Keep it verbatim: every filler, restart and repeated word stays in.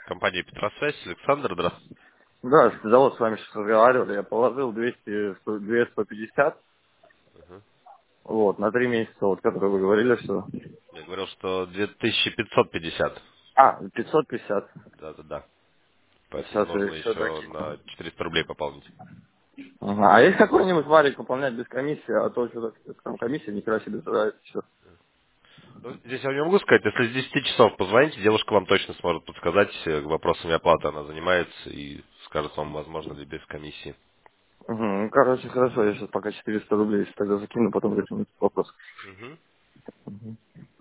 Компания Петросвязь, Александр, здравствуйте. Да, завод с вами сейчас разговаривали, я положил двести, сто, две сто пятьдесят, Мгм. вот, на три месяца, вот, которые вы говорили, что... Я говорил, что две тысячи пятьсот пятьдесят. А, пятьсот пятьдесят. Да-да-да. Поэтому Сейчас я нужно еще еще докину. на четыреста рублей пополнить. Ага. А есть какой-нибудь варик выполнять без комиссии, а то что-то там комиссия ни хера себе нравится все. Ну, здесь я вам не могу сказать, если с десяти часов позвоните, девушка вам точно сможет подсказать э, вопросами оплаты. Она занимается и скажет вам, возможно ли без комиссии. Угу. Ну, короче, хорошо, я сейчас пока четыреста рублей, если тогда закину, потом решим этот вопрос. Мгм.